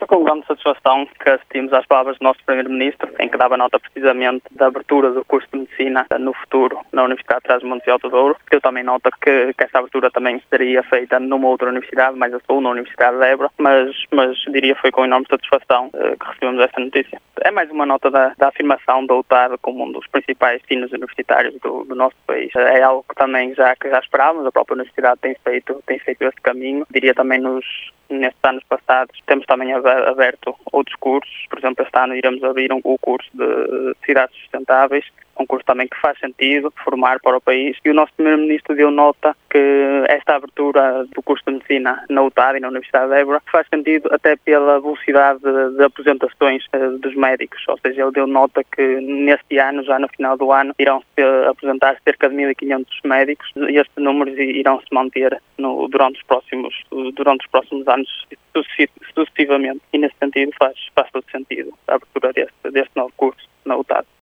com grande satisfação que assistimos às palavras do nosso Primeiro-Ministro, em que dava nota precisamente da abertura do curso de Medicina no futuro na Universidade de Trás-os-Montes e Alto Douro. Eu também noto que essa abertura também seria feita numa outra universidade, mais a sul, na Universidade de Évora, mas diria que foi com enorme satisfação que recebemos essa notícia. É mais uma nota da afirmação da UTAD como um dos principais destinos universitários do nosso país. É algo que também já esperávamos, a própria universidade tem feito esse caminho. Diria também nestes anos passados temos também aberto outros cursos. Por exemplo, este ano iremos abrir o curso de cidades sustentáveis, um curso também que faz sentido formar para o país, e o nosso Primeiro-Ministro deu nota que esta abertura do curso de Medicina na UTAD e na Universidade de Évora faz sentido até pela velocidade de apresentações dos médicos, ou seja, ele deu nota que neste ano, já no final do ano, irão apresentar cerca de 1.500 médicos, e estes números irão se manter durante os próximos anos sucessivamente, e nesse sentido faz todo sentido a abertura deste novo curso na UTAD.